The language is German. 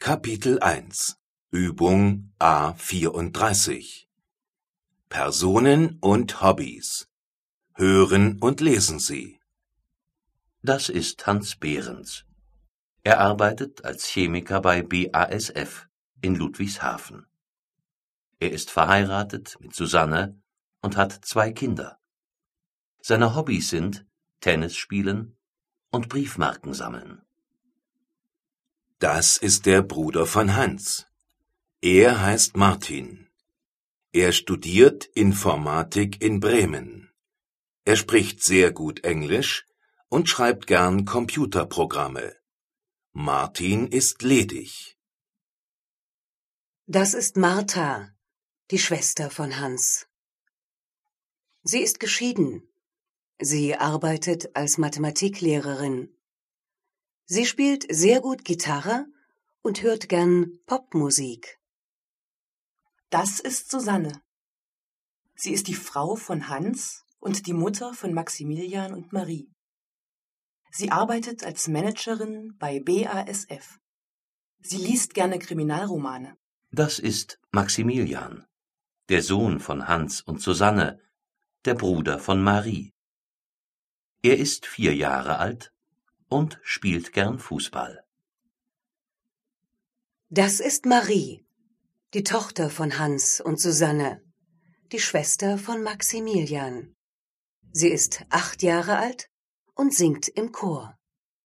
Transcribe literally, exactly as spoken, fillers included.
Kapitel eins Übung A vierunddreißig Personen und Hobbys. Hören und lesen Sie. Das ist Hans Behrens. Er arbeitet als Chemiker bei B A S F in Ludwigshafen. Er ist verheiratet mit Susanne und hat zwei Kinder. Seine Hobbys sind Tennis spielen und Briefmarken sammeln. Das ist der Bruder von Hans. Er heißt Martin. Er studiert Informatik in Bremen. Er spricht sehr gut Englisch und schreibt gern Computerprogramme. Martin ist ledig. Das ist Martha, die Schwester von Hans. Sie ist geschieden. Sie arbeitet als Mathematiklehrerin. Sie spielt sehr gut Gitarre und hört gern Popmusik. Das ist Susanne. Sie ist die Frau von Hans und die Mutter von Maximilian und Marie. Sie arbeitet als Managerin bei B A S F. Sie liest gerne Kriminalromane. Das ist Maximilian, der Sohn von Hans und Susanne, der Bruder von Marie. Er ist vier Jahre alt und spielt gern Fußball. Das ist Marie, die Tochter von Hans und Susanne, die Schwester von Maximilian. Sie ist acht Jahre alt und singt im Chor.